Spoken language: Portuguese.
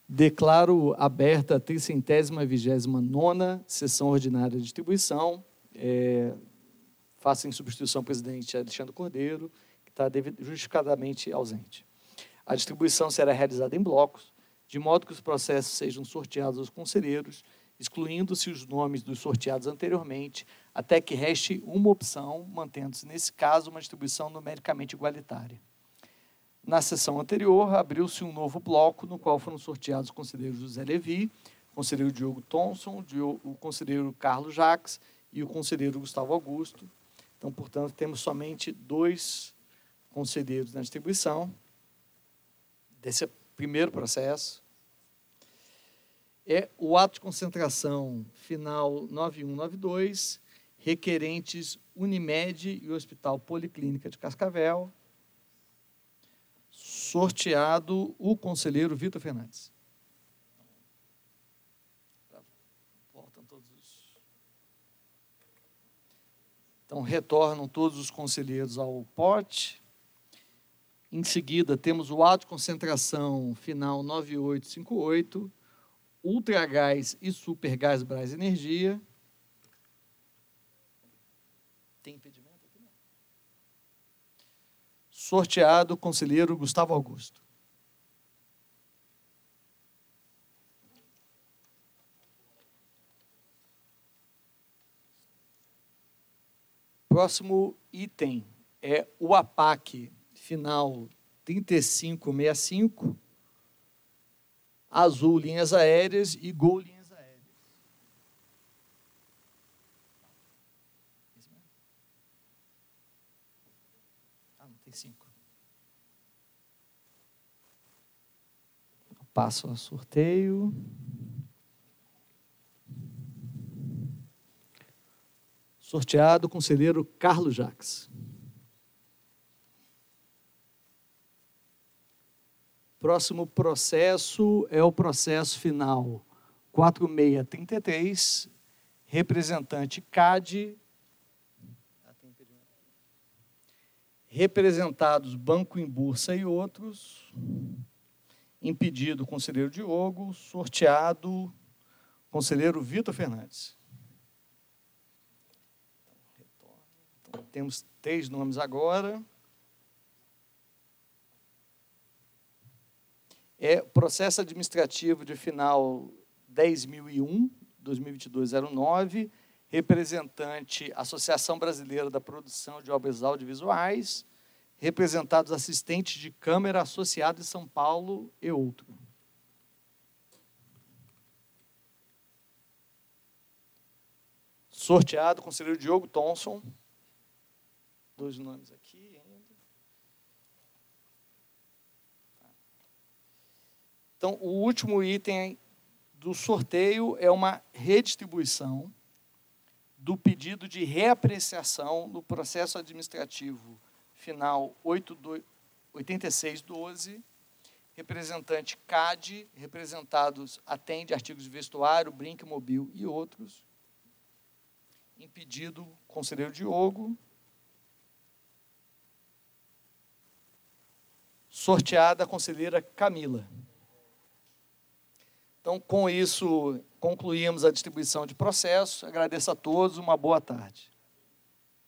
Declaro aberta a 329ª sessão ordinária de distribuição. Faço em substituição ao presidente Alexandre Cordeiro, que está justificadamente ausente. A distribuição será realizada em blocos, de modo que os processos sejam sorteados aos conselheiros, excluindo-se os nomes dos sorteados anteriormente, até que reste uma opção, mantendo-se, nesse caso, uma distribuição numericamente igualitária. Na sessão anterior, abriu-se um novo bloco, no qual foram sorteados o conselheiro José Levi, o conselheiro Diogo Thomson, o conselheiro Carlos Jacques e o conselheiro Gustavo Augusto. Então, portanto, temos somente 2 conselheiros na distribuição desse primeiro processo. É o ato de concentração final 9192, requerentes Unimed e Hospital Policlínica de Cascavel, sorteado o conselheiro Vitor Fernandes. Voltam todos os... Então, retornam todos os conselheiros ao pote. Em seguida, temos o ato de concentração final 9858, Ultragás e Supergás Brás Energia. Tem impedimento aqui? Não. Sorteado o conselheiro Gustavo Augusto. Próximo item é o APAC final 3565, Azul Linhas Aéreas e Gol Linhas Aéreas. Não tem 5. Passo ao sorteio. Sorteado o conselheiro Carlos Jacques. Próximo processo é o processo final 4633, representante CAD, representados Banco em Bursa e outros, impedido o conselheiro Diogo, sorteado conselheiro Vitor Fernandes. Então, temos 3 nomes agora. É processo administrativo de final 10.001, 2022-09, representante Associação Brasileira da Produção de Obras Audiovisuais, representados assistentes de Câmara Associado de São Paulo e outro. Sorteado, conselheiro Diogo Thomson. 2 nomes aqui ainda. Então, o último item do sorteio é uma redistribuição do pedido de reapreciação do processo administrativo final 8612, representante CAD, representados atende artigos de vestuário, brinco, mobil e outros, impedido conselheiro Diogo, sorteada a conselheira Camila. Então, com isso, concluímos a distribuição de processos. Agradeço a todos, uma boa tarde.